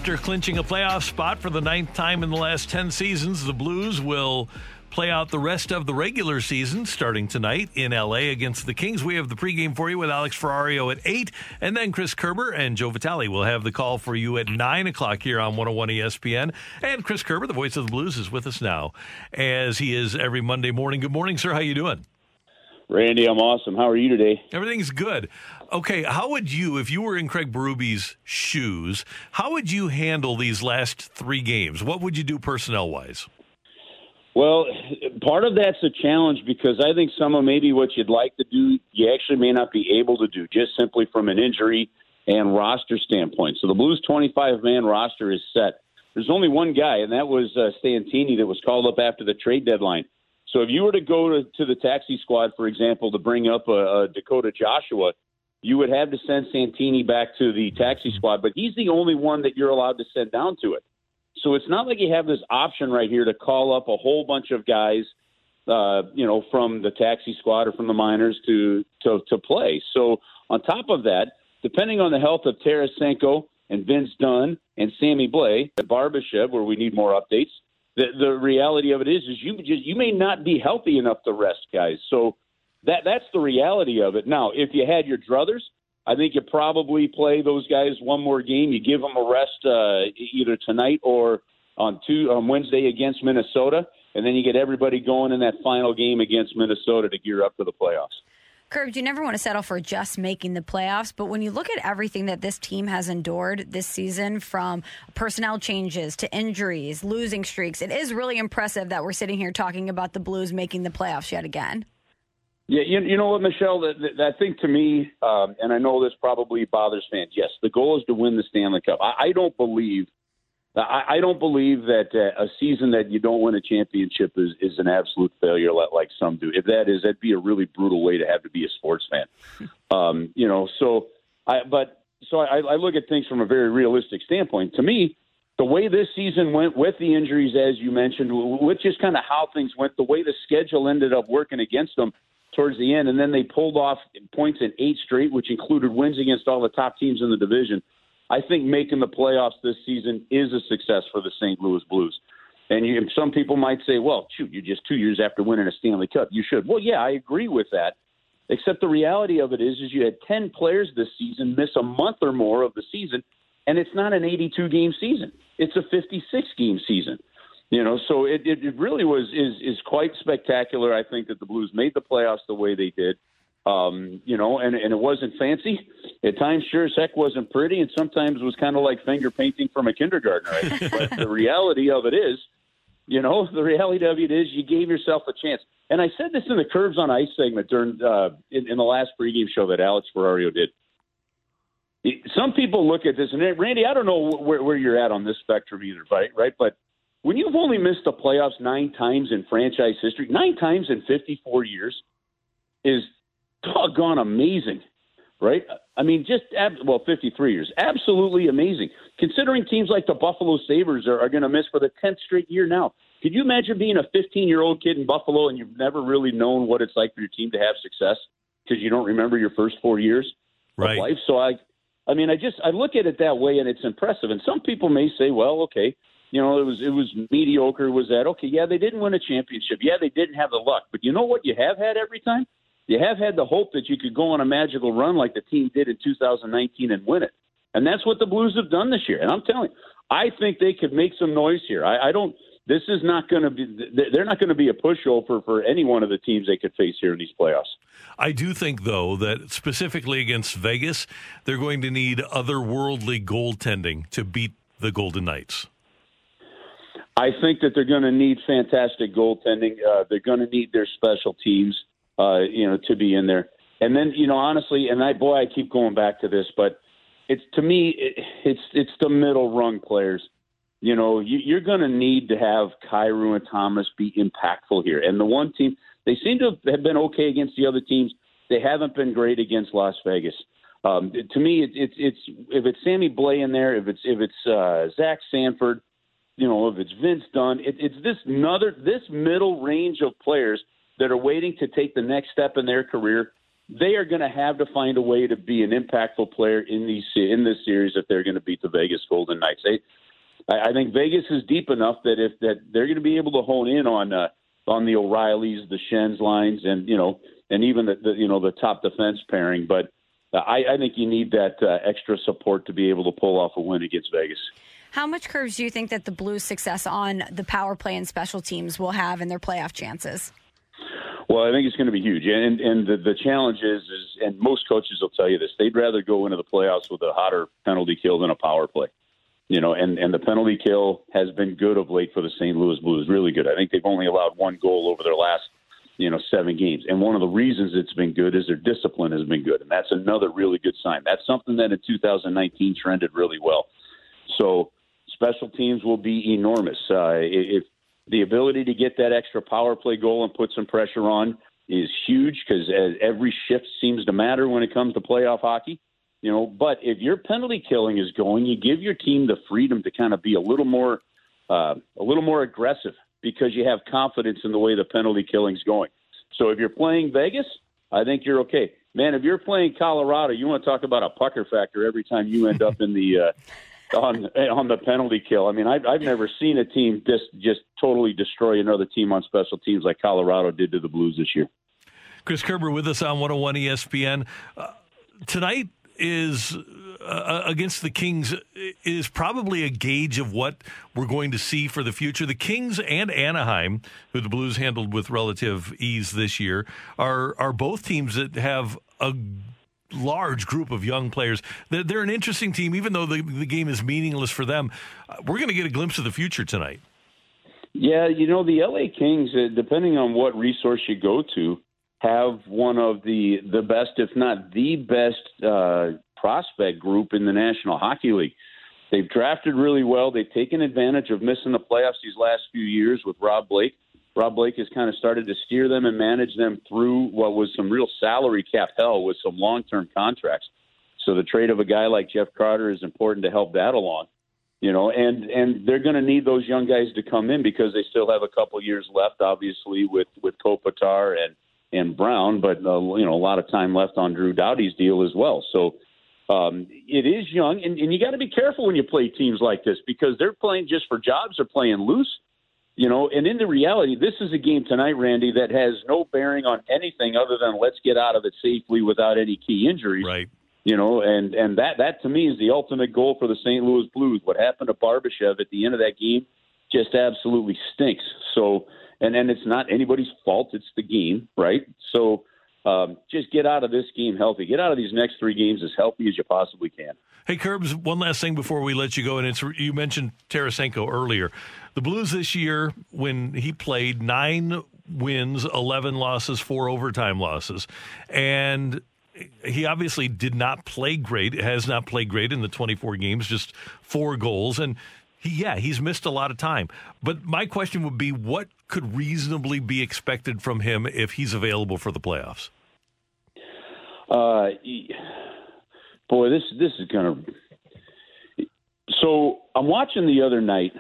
After clinching a playoff spot for the 9th time in the last 10 seasons, the Blues will play out the rest of the regular season starting tonight in L.A. against the Kings. We have the pregame for you with Alex Ferrario at 8, and then Chris Kerber and Joe Vitale will have the call for you at 9 o'clock here on 101 ESPN. And Chris Kerber, the voice of the Blues, is with us now, as he is every Monday morning. Good morning, sir. How you doing? Randy, I'm awesome. How are you today? Everything's good. Okay, how would you, if you were in Craig Berube's shoes, how would you handle these last 3 games? What would you do personnel-wise? Well, part of that's a challenge because I think some of maybe what you'd like to do, you actually may not be able to do, just simply from an injury and roster standpoint. So the Blues' 25-man roster is set. There's only one guy, and that was Stantini, that was called up after the trade deadline. So if you were to go to the taxi squad, for example, to bring up a Dakota Joshua, you would have to send Santini back to the taxi squad, but he's the only one that you're allowed to send down to it. So it's not like you have this option right here to call up a whole bunch of guys, from the taxi squad or from the minors to play. So on top of that, depending on the health of Tarasenko and Vince Dunn and Sammy Blais at Barbashev, where we need more updates, the reality of it is you may not be healthy enough to rest guys. So that's the reality of it. Now, if you had your druthers, I think you probably play those guys one more game. You give them a rest either tonight or on Wednesday against Minnesota, and then you get everybody going in that final game against Minnesota to gear up for the playoffs. Curbs, you never want to settle for just making the playoffs, but when you look at everything that this team has endured this season, from personnel changes to injuries, losing streaks, it is really impressive that we're sitting here talking about the Blues making the playoffs yet again. Yeah, you know what, Michelle, I think to me, and I know this probably bothers fans, yes, the goal is to win the Stanley Cup. I don't believe that a season that you don't win a championship is an absolute failure like some do. If that is, that'd be a really brutal way to be a sports fan. So I look at things from a very realistic standpoint. To me, the way this season went with the injuries, as you mentioned, with just kind of how things went, the way the schedule ended up working against them towards the end, and then they pulled off points in 8 straight, which included wins against all the top teams in the division. I think making the playoffs this season is a success for the St. Louis Blues. And some people might say, well, shoot, you're just 2 years after winning a Stanley Cup. You should. Well, yeah, I agree with that. Except the reality of it is you had 10 players this season miss a month or more of the season, and it's not an 82-game season. It's a 56-game season. So it really is quite spectacular, I think, that the Blues made the playoffs the way they did. And it wasn't fancy. At times, sure as heck wasn't pretty, and sometimes it was kind of like finger painting from a kindergartner. But the reality of it is, you gave yourself a chance. And I said this in the Curves on Ice segment during in the last pregame show that Alex Ferrario did. Some people look at this, and Randy, I don't know where you're at on this spectrum either, right? But when you've only missed the playoffs 9 times in franchise history, 9 times in 54 years is doggone amazing, right? I mean, 53 years. Absolutely amazing. Considering teams like the Buffalo Sabres are going to miss for the 10th straight year now. Could you imagine being a 15-year-old kid in Buffalo and you've never really known what it's like for your team to have success because you don't remember your first 4 years of life? So I look at it that way, and it's impressive. And some people may say, well, okay, it was mediocre. Was that okay? Yeah, they didn't win a championship. Yeah, they didn't have the luck. But you know what you have had every time? You have had the hope that you could go on a magical run like the team did in 2019 and win it. And that's what the Blues have done this year. And I'm telling you, I think they could make some noise here. This is not going to be, they're not going to be a pushover for any one of the teams they could face here in these playoffs. I do think, though, that specifically against Vegas, they're going to need otherworldly goaltending to beat the Golden Knights. I think that they're going to need fantastic goaltending. They're going to need their special teams, to be in there. And then, honestly, and I keep going back to this, but it's the middle rung players. You're going to need to have Kyrou and Thomas be impactful here. And the one team, they seem to have been okay against the other teams. They haven't been great against Las Vegas. To me, it's if it's Sammy Blais in there, if it's Zach Sanford, if it's Vince Dunn, it's this middle range of players that are waiting to take the next step in their career. They are going to have to find a way to be an impactful player in this series if they're going to beat the Vegas Golden Knights. I think Vegas is deep enough that they're going to be able to hone in on the O'Reillys, the Schenns lines, and even the top defense pairing. But I think you need that extra support to be able to pull off a win against Vegas. How much, Curbs, do you think that the Blues' success on the power play and special teams will have in their playoff chances? Well, I think it's going to be huge. And the challenge is, and most coaches will tell you this, they'd rather go into the playoffs with a hotter penalty kill than a power play. And the penalty kill has been good of late for the St. Louis Blues, really good. I think they've only allowed one goal over their last 7 games. And one of the reasons it's been good is their discipline has been good. And that's another really good sign. That's something that in 2019 trended really well. So special teams will be enormous. If the ability to get that extra power play goal and put some pressure on is huge, because every shift seems to matter when it comes to playoff hockey. But if your penalty killing is going, you give your team the freedom to kind of be a little more aggressive, because you have confidence in the way the penalty killing's going. So if you're playing Vegas, I think you're okay. Man, if you're playing Colorado, you want to talk about a pucker factor every time you end up in the on the penalty kill. I mean, I've never seen a team just totally destroy another team on special teams like Colorado did to the Blues this year. Chris Kerber with us on 101 ESPN. Tonight is against the Kings is probably a gauge of what we're going to see for the future. The Kings and Anaheim, who the Blues handled with relative ease this year, are both teams that have a large group of young players. They're an interesting team, even though the game is meaningless for them. We're going to get a glimpse of the future tonight. Yeah, the LA Kings, depending on what resource you go to, have one of the best, if not the best, prospect group in the National Hockey League. They've drafted really well. They've taken advantage of missing the playoffs these last few years with Rob Blake. Rob Blake has kind of started to steer them and manage them through what was some real salary cap hell with some long-term contracts. So the trade of a guy like Jeff Carter is important to help that along. And they're going to need those young guys to come in, because they still have a couple years left, obviously, with Kopitar and Brown, but a lot of time left on Drew Doughty's deal as well. So it is young, and you got to be careful when you play teams like this, because they're playing just for jobs. They're playing loose, and in the reality, this is a game tonight, Randy, that has no bearing on anything other than let's get out of it safely without any key injuries. Right. And that to me is the ultimate goal for the St. Louis Blues. What happened to Barbashev at the end of that game just absolutely stinks. So, and it's not anybody's fault. It's the game, right? So just get out of this game healthy. Get out of these next 3 games as healthy as you possibly can. Hey, Curbs, one last thing before we let you go, and you mentioned Tarasenko earlier. The Blues this year, when he played, 9 wins, 11 losses, 4 overtime losses. And he obviously did not play great, has not played great in the 24 games, just 4 goals. And he's missed a lot of time. But my question would be, what could reasonably be expected from him if he's available for the playoffs? Boy, this is going to. So I'm watching the other night,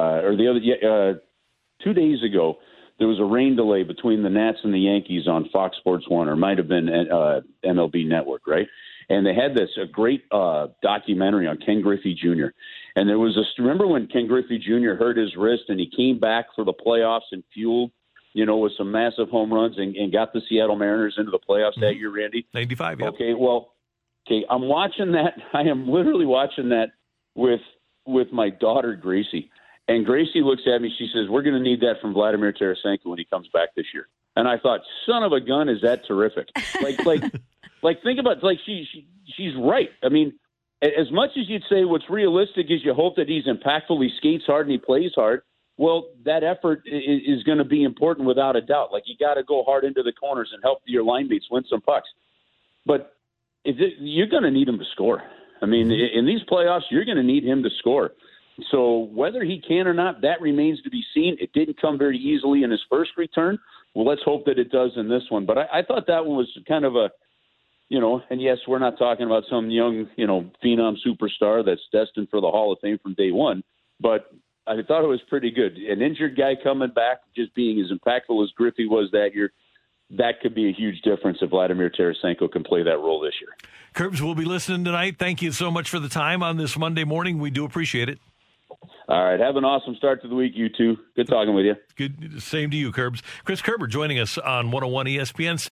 2 days ago, there was a rain delay between the Nats and the Yankees on Fox Sports 1, or it might have been MLB Network, right? And they had a great documentary on Ken Griffey Jr. And there was remember when Ken Griffey Jr. hurt his wrist and he came back for the playoffs and fueled, with some massive home runs and got the Seattle Mariners into the playoffs that year, Randy? 95, yeah. Okay, I'm watching that. I am literally watching that with my daughter, Gracie. And Gracie looks at me. She says, "We're going to need that from Vladimir Tarasenko when he comes back this year." And I thought, son of a gun, is that terrific? Think about it. Like she's right. I mean, as much as you'd say what's realistic is you hope that he's impactful, he skates hard, and he plays hard. Well, that effort is going to be important without a doubt. Like, you got to go hard into the corners and help your line mates win some pucks. But you're going to need him to score. I mean, in these playoffs, you're going to need him to score. So whether he can or not, that remains to be seen. It didn't come very easily in his first return. Well, let's hope that it does in this one. But I thought that one was kind of a, and yes, we're not talking about some young, phenom superstar that's destined for the Hall of Fame from day one. But I thought it was pretty good. An injured guy coming back, just being as impactful as Griffey was that year, that could be a huge difference if Vladimir Tarasenko can play that role this year. Curbs will be listening tonight. Thank you so much for the time on this Monday morning. We do appreciate it. All right. Have an awesome start to the week, you two. Good talking with you. Good. Same to you, Curbs. Chris Kerber joining us on 101 ESPN.